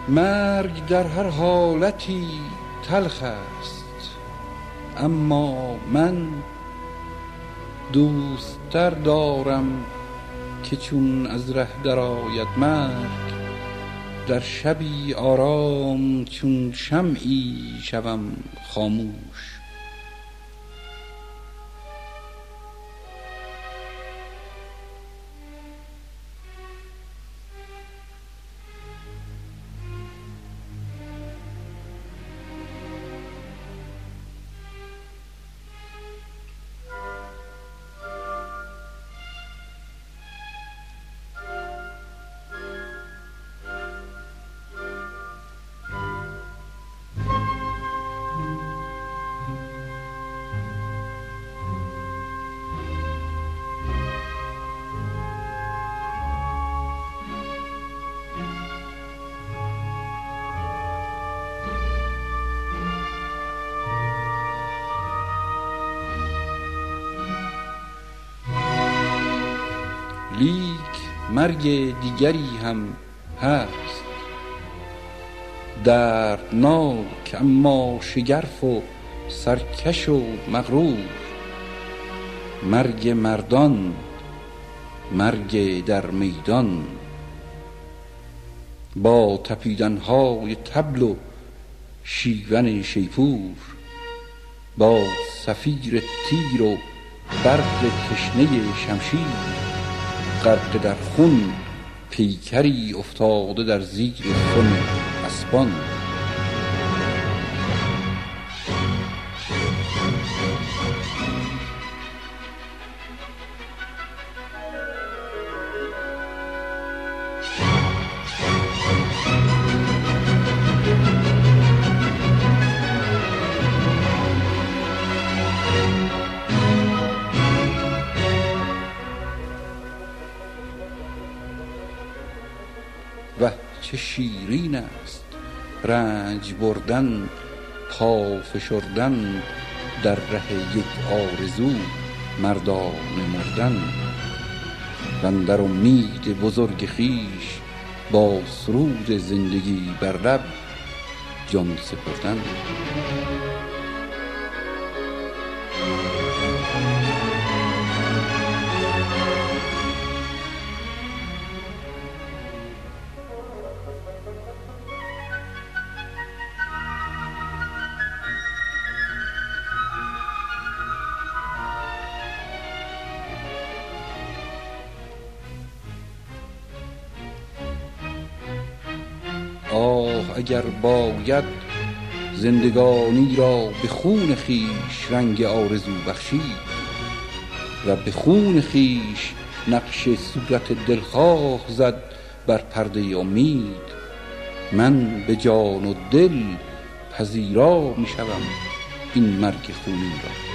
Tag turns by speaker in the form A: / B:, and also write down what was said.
A: مرگ در هر حالتی تلخ است، اما من دوست‌تر دارم که چون از ره درآید مرگ، در شبی آرام چون شمعی شوم خاموش. لیک مرگ دیگری هم هست، دردناک اما شگرف و سرکش و مغرور. مرگ مردان، مرگ در میدان، با تپیدن‌های طبل و شیون شیپور، با صفیر تیر و برق تشنه شمشیر. غرق در خون پیکری افتاده در زیر خم اسبان. وه چه شیرین است رنج بردن، پا فشردن در ره یک آرزو، مردانه مردن. واندر امید بزرگ خویش، با سرود زندگی بر لب جان سپردن. آه اگر باید زندگانی را به خون خویش رنگ آرزو بخشید، و به خون خویش نقش صورت دلخواه زد بر پرده امید، من به جان و دل پذیرا می شوم این مرگ خونین را.